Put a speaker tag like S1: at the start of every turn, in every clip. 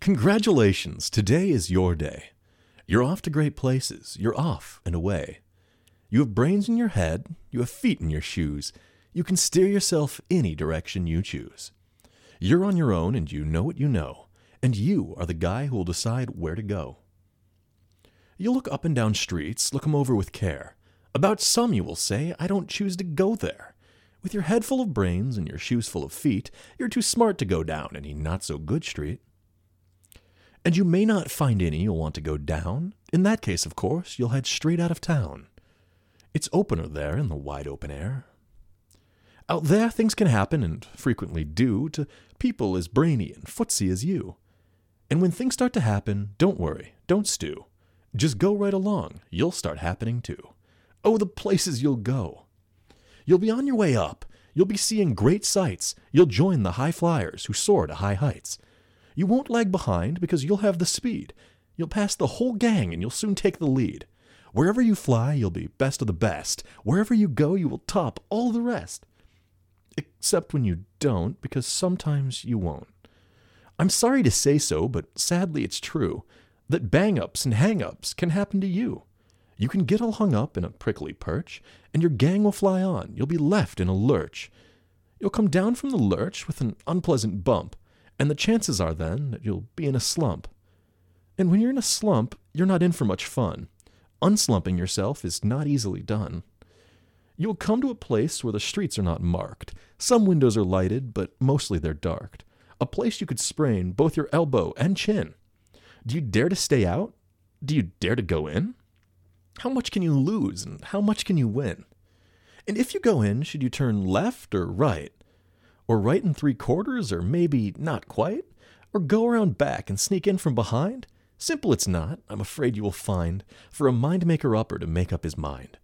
S1: Congratulations, today is your day. You're off to great places, you're off and away. You have brains in your head, you have feet in your shoes, you can steer yourself any direction you choose. You're on your own and you know what you know, and you are the guy who will decide where to go. You'll look up and down streets, look 'em over with care. About some you will say, I don't choose to go there. With your head full of brains and your shoes full of feet, you're too smart to go down any not-so-good street. And you may not find any you'll want to go down. In that case, of course, you'll head straight out of town. It's opener there in the wide open air. Out there things can happen, and frequently do, to people as brainy and footsy as you. And when things start to happen, don't worry, don't stew. Just go right along, you'll start happening too. Oh, the places you'll go. You'll be on your way up, you'll be seeing great sights, you'll join the high flyers who soar to high heights. You won't lag behind because you'll have the speed. You'll pass the whole gang and you'll soon take the lead. Wherever you fly, you'll be best of the best. Wherever you go, you will top all the rest. Except when you don't, because sometimes you won't. I'm sorry to say so, but sadly it's true, that bang-ups and hang-ups can happen to you. You can get all hung up in a prickly perch, and your gang will fly on. You'll be left in a lurch. You'll come down from the lurch with an unpleasant bump, and the chances are then that you'll be in a slump. And when you're in a slump, you're not in for much fun. Unslumping yourself is not easily done. You'll come to a place where the streets are not marked. Some windows are lighted, but mostly they're darked. A place you could sprain both your elbow and chin. Do you dare to stay out? Do you dare to go in? How much can you lose, and how much can you win? And if you go in, should you turn left or right? Or right and 3/4, or maybe not quite? Or go around back and sneak in from behind? Simple it's not, I'm afraid you will find, for a mind-maker-upper to make up his mind.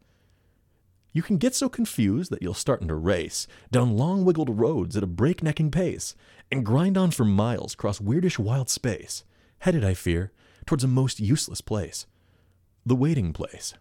S1: You can get so confused that you'll start into race down long wiggled roads at a breaknecking pace, and grind on for miles across weirdish wild space, headed, I fear, towards a most useless place. The waiting place.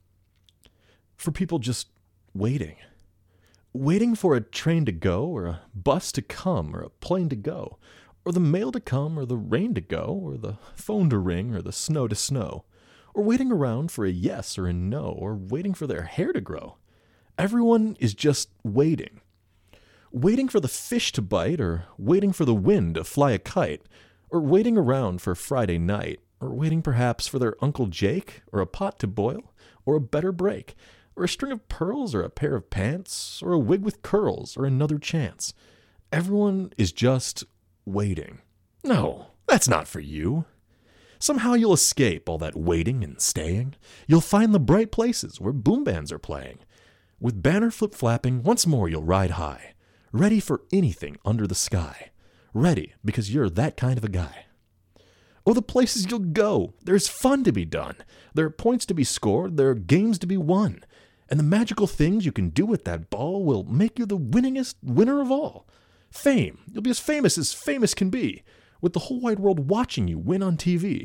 S1: For people just waiting. Waiting for a train to go, or a bus to come, or a plane to go, or the mail to come, or the rain to go, or the phone to ring, or the snow to snow, or waiting around for a yes or a no, or waiting for their hair to grow. Everyone is just waiting. Waiting for the fish to bite, or waiting for the wind to fly a kite, or waiting around for Friday night, or waiting perhaps for their Uncle Jake, or a pot to boil, or a better break, or a string of pearls, or a pair of pants, or a wig with curls, or another chance. Everyone is just waiting. No, that's not for you. Somehow you'll escape all that waiting and staying. You'll find the bright places where boom bands are playing. With banner flip-flapping, once more you'll ride high, ready for anything under the sky. Ready because you're that kind of a guy. Oh, the places you'll go. There's fun to be done. There are points to be scored. There are games to be won. And the magical things you can do with that ball will make you the winningest winner of all. Fame. You'll be as famous can be, with the whole wide world watching you win on TV.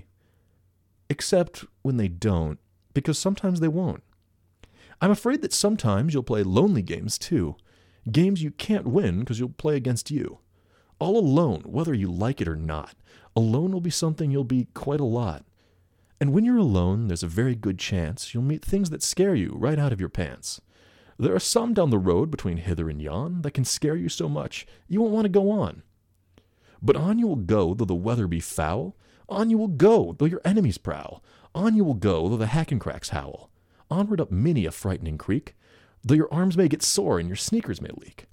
S1: Except when they don't, because sometimes they won't. I'm afraid that sometimes you'll play lonely games too. Games you can't win because you'll play against you. All alone, whether you like it or not. Alone will be something you'll be quite a lot. And when you're alone, there's a very good chance you'll meet things that scare you right out of your pants. There are some down the road between hither and yon that can scare you so much you won't want to go on. But on you will go though the weather be foul. On you will go though your enemies prowl. On you will go though the hackencracks howl. Onward up many a frightening creek, though your arms may get sore and your sneakers may leak.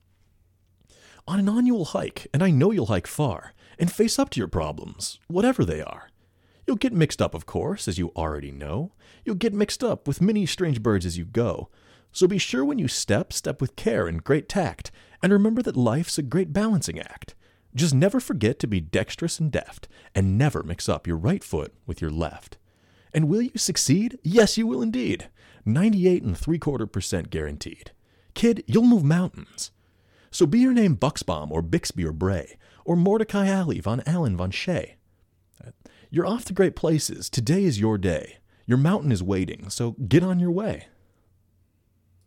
S1: On and on you will hike, and I know you'll hike far, and face up to your problems, whatever they are. You'll get mixed up, of course, as you already know. You'll get mixed up with many strange birds as you go. So be sure when you step with care and great tact, and remember that life's a great balancing act. Just never forget to be dexterous and deft, and never mix up your right foot with your left. And will you succeed? Yes, you will indeed. 98.75% guaranteed. Kid, you'll move mountains. So be your name Buxbaum or Bixby or Bray, or Mordecai Alley von Allen von Shea. You're off to great places. Today is your day. Your mountain is waiting, so get on your way.